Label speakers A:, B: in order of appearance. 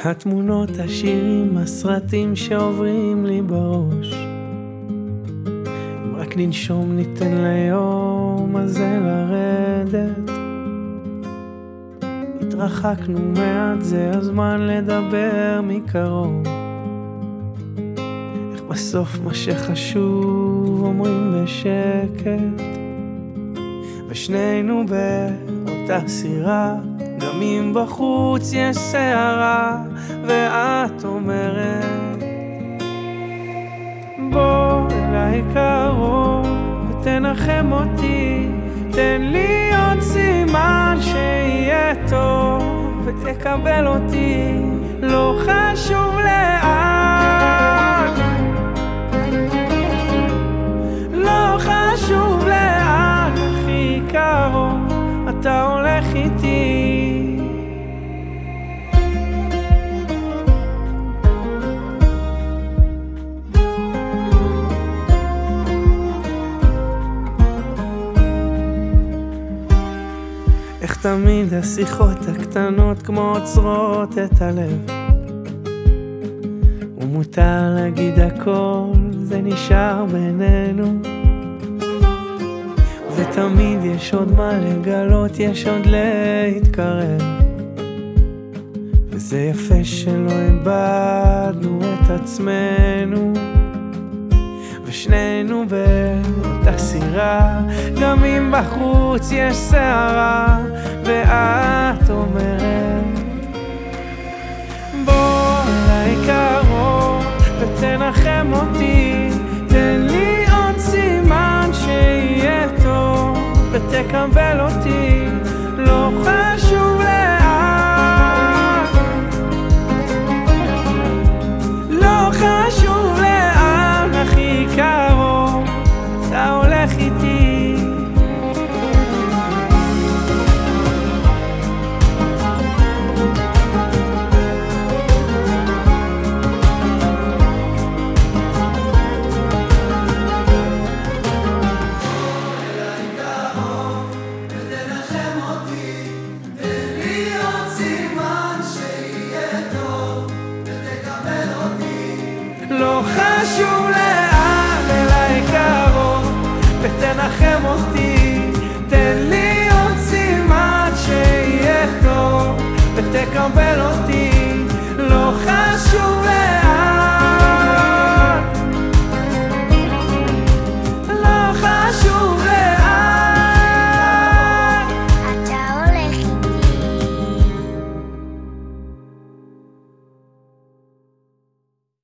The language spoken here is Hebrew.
A: התמונות, השירים, הסרטים שעוברים לי בראש. אם רק ננשום ניתן ליום הזה לרדת. התרחקנו מעט, זה הזמן לדבר מקרוב. איך בסוף מה שחשוב אומרים בשקט, ושנינו באותה סירה, גם אם בחוץ יש סערה, ואת אומרת בוא אליי קרוב ותנחם אותי, תן לי עוד סימן שיהיה טוב, ותקבל אותי לא חשוב לאן, לא חשוב לאן, הכי קרוב אתה הולך איתי. איך תמיד השיחות הקטנות כמו עוצרות את הלב, ומותר להגיד הכל, זה נשאר בינינו, ותמיד יש עוד מה לגלות, יש עוד להתקרב, וזה יפה שלא איבדנו את עצמנו, ושנינו באותה סירה, גם אם בחוץ יש סערה, ואת אומרת בוא אליי קרוב ותנחם אותי, תן לי עוד סימן שיהיה טוב, ותקבל אותי לא חשוב לאן, לא חשוב לאן, הכי קרוב אתה הולך איתי. לא חשוב לאן, אליי קרוב ותנחם אותי, תן לי עוד סימן שיהיה טוב, ותקבל אותי